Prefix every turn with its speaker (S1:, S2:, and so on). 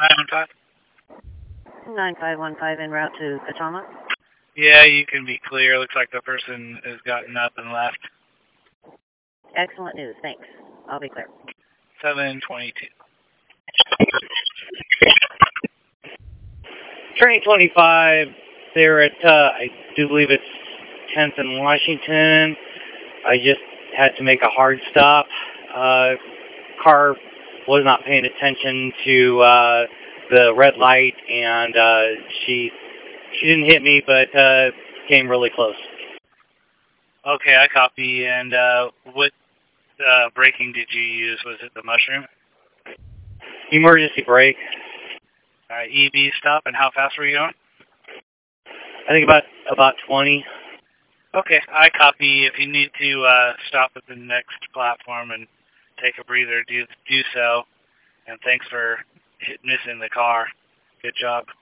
S1: 515?
S2: 9515 en route to Katama.
S1: Yeah, you can be clear. Looks like the person has gotten up and left.
S2: Excellent news. Thanks. I'll be clear.
S1: 722.
S3: Train 25, they're at, I do believe it's 10th and Washington. I just had to make a hard stop. Car was not paying attention to the red light, and she didn't hit me, but came really close.
S1: Okay, I copy. And what braking did you use? Was it the mushroom?
S3: Emergency brake.
S1: All right, EB stop. And how fast were you going?
S3: I think about 20.
S1: Okay, I copy. If you need to stop at the next platform and take a breather, do so. And thanks for missing the car. Good job.